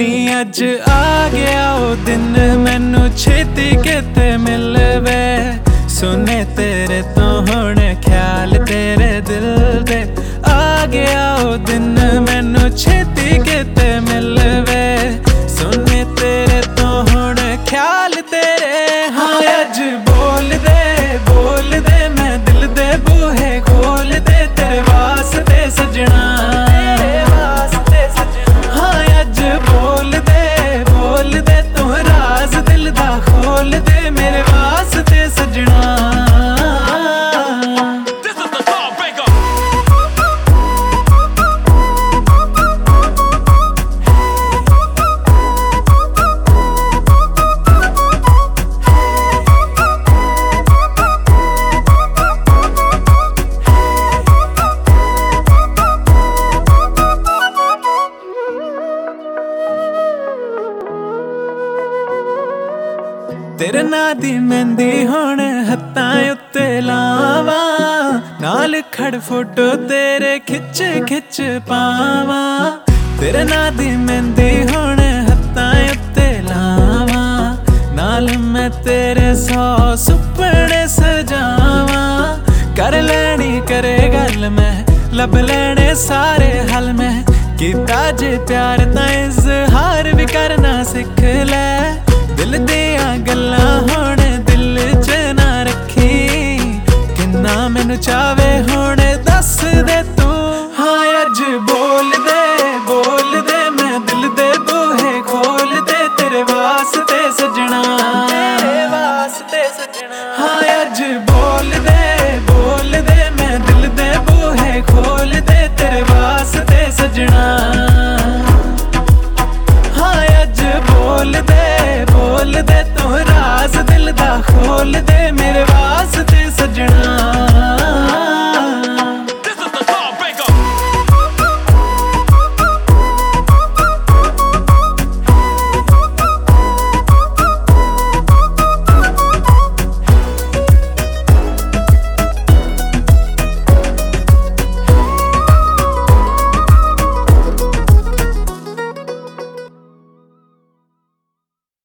नी अज आ गया ओ दिन मैनू छेती किते मिलवे सुने तेरे तो हुण ख्याल तेरे दिल दे आ गया ओ दिन मैनू छेती किते मिलवे सुने तेरे तो हुण ख्याल तेरे हाँ अज बोल दे मैं दिल दे बूहे खोल दे तेरे वास्ते सजना हाँ अज बोल दे तू राज दिल दा खोल दे मेरे वास्ते सजना तेरे नां दी मेहंदी हुण हत्थां उत्ते लावां नाल खड़ फोटो तेरे खिच खिच पावां तेरे नां दी मेहंदी हुण हत्थां उत्ते लावां नाल मैं तेरे 100 सुपने सजावां कर लैनी करे गल मैं लब लैने सारे हल मैं कीता जे प्यार तां इज़हार भी करना सिख लै दिल दियां गल्लां हुण दिल च ना रखी किन्ना मैनू चावे हुण दस दे